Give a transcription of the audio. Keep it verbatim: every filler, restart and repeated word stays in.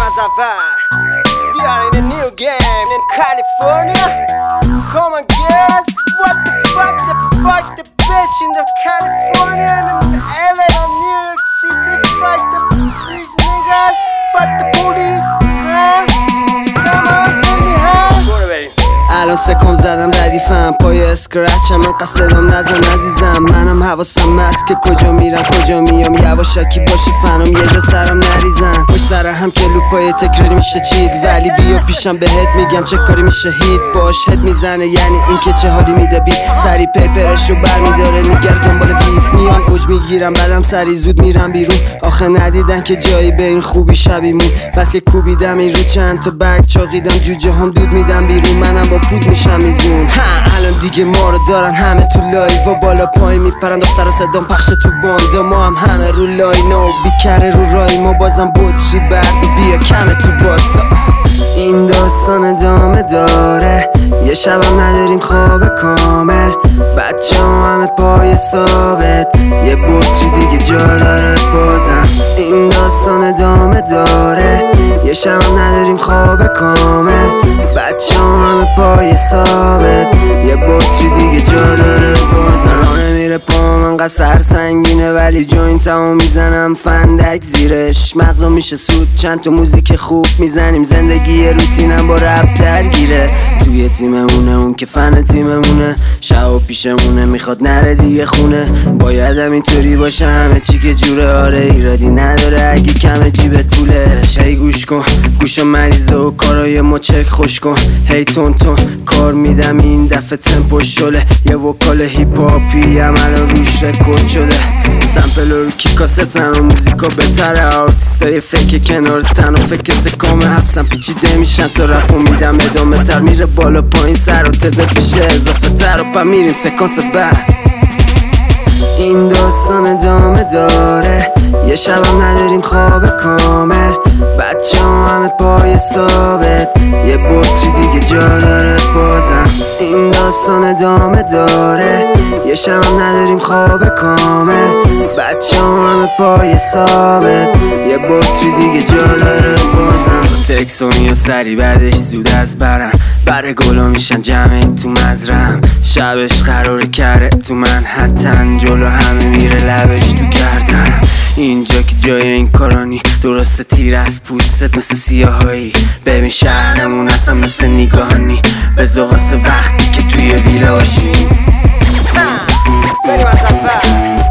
از اول. We are in a new game in California. Come on girls, what the fuck, the fuck the bitch in the California and L A or New York City. Fuck the police niggas, fuck the police, huh? Come on, tell me how. برو بریم. الان سکم زدم ردیفم پای اسکرچم من قصدم نزن عزیزم. منم حواسم هست که کجا میرم کجا میام. یواشکی باشی فنم یه جا سرم نریزن. پشت سر هم که لوپای تکراری میشه چید. ولی بیا پیشم بهت میگم چه کاری میشه هید. باش هد میزنه یعنی اینکه چه حالی میده بی. سری پیپرشو برمیداره میگرد دنبال فیت. میان اوج میگیرم بعدم سری زود میرم بیرون. آخه ندیدن که جایی به این خوبی شبیمون. بس که کوبیدم این رو چند تا برگ چاقیدم جوجه هم دود میدم بیرون. منم با پود میشم میزون. ها الان دیگه ما رو دارن همه تو لایو و بالا پای میپرن. دختر صدام پخش تو باند ما هم همه رو لاین و بیت کره رو رای. ما بازم بطری برد و بیا کمه تو باکس. این داستان ادامه داره یه شبم نداریم خواب کامل. بچه هم همه پای ثابت یه بطری دیگه جا داره بازم. این داستان ادامه داره یه شبم نداریم خواب کامل. بچه هم همه پای ثابت یه بطری دیگه جا داره بازم. رانه میره پا من قصر سنگینه ولی جوینت همو میزنم فندک زیرش. مغزو میشه سود چند تا موزیک خوب میزنیم. زندگی روتینم با رپ درگیره. توی تیممونه اون که فن تیممونه. شب و پیشمونه میخواد نره دیگه خونه. بایدم اینطوری باشه همه چی که جوره. آره ایرادی نداره اگه کم جیبت پوله. هی گوش کن گوشو مریضه و کارای ما چک خوش کن. هی تون تون کار میدم این دفعه تمپو شله. یه وکال هیپ هاپی عملا روش رکورد شده. سمپل رو کی کاستن و موزیکا بهتره. آرتیستای فکر کنار تن و فکر سکام حبسم پیچیده میشن تا رپو میدم ادامه تر. میره بالا پایین سر و تعداد میشه اضافه تر. و پا میریم سکانس بعد. این داستان ادامه داره یه شبم نداریم خواب کامل. بچه هم همه پای ثابت یه بطری دیگه جا داره بازم. این داستان ادامه داره یه شبم نداریم خواب کامل. بچه هم همه پای ثابت یه بطری دیگه جا داره بازم. تکسونی و سری بعدش زود از برم. بره گلا میشن جمع این تو مزرم. شبش قراره کره تو منحتن. جلو همه میره لبش تو گردنم. اینجا که جای این کارانی درسته تیر از پوست مثل سیاهایی. ببین شهرمون اصلا مثل نگاهانی. بزا واسه وقتی که توی ویلا باشی. بریم از اول.